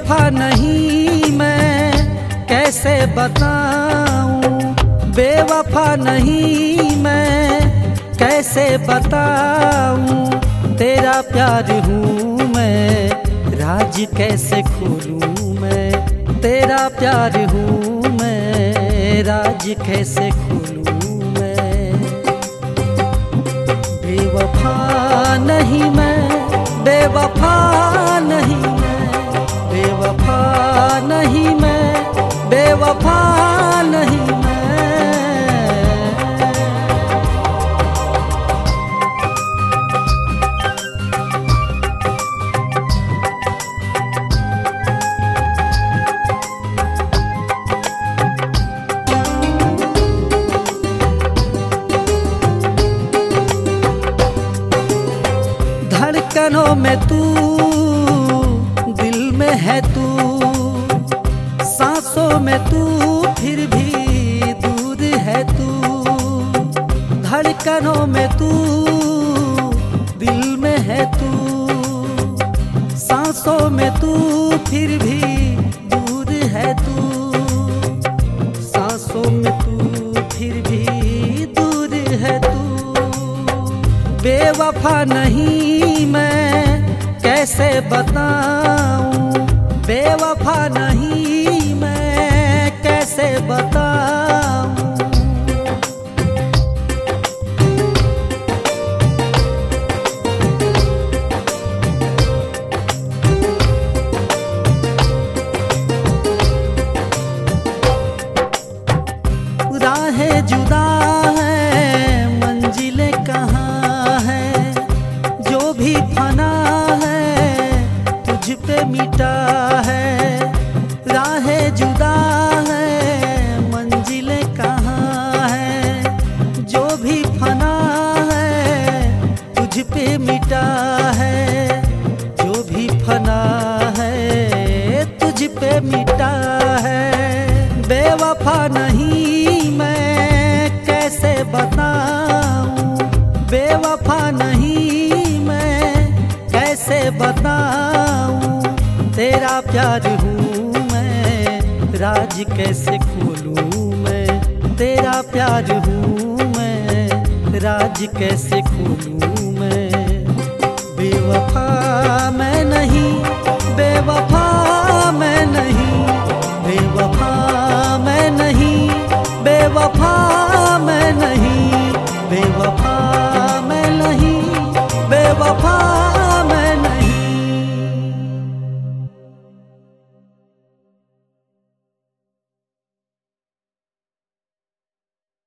बेवफा नहीं मैं कैसे बताऊं, बेवफा नहीं मैं कैसे बताऊं, तेरा प्यार हूँ मैं राज कैसे खोलूं मैं, तेरा प्यार हूँ मैं राज कैसे खोलूं मैं। बेवफा नहीं मैं, बेवफा नहीं मैं, बेवफा नहीं मैं, बेवफा नहीं मैं। धड़कनों में तू, दिल में है तू, सांसों में तू, फिर भी दूर है तू। धड़कनों में तू, दिल में है तू, सांसों में तू, फिर भी दूर है तू। सांसों में तू, फिर भी दूर है तू। बेवफा नहीं मैं कैसे बताऊं, बेवफा नहीं मैं कैसे बताऊं। राहें जुदा हैं, मंजिलें कहाँ हैं, जो भी फना है तुझ पे मिटा है। राहें जुदा हैं, मंजिलें कहाँ हैं, जो भी फना है तुझ पे मिटा है। जो भी फना है तुझ पे मिटा है। बेवफा नहीं मैं कैसे बताऊं, बेवफा नहीं मैं कैसे बताऊं, तेरा प्यार हूँ मैं राज कैसे खोलूं मैं, तेरा प्यार हूँ मैं राज कैसे खोलूं मैं। बेवफा मैं नहीं, बेवफा मैं नहीं, बेवफा मैं नहीं, बेवफा मैं नहीं, बेवफा मैं नहीं, बेवफा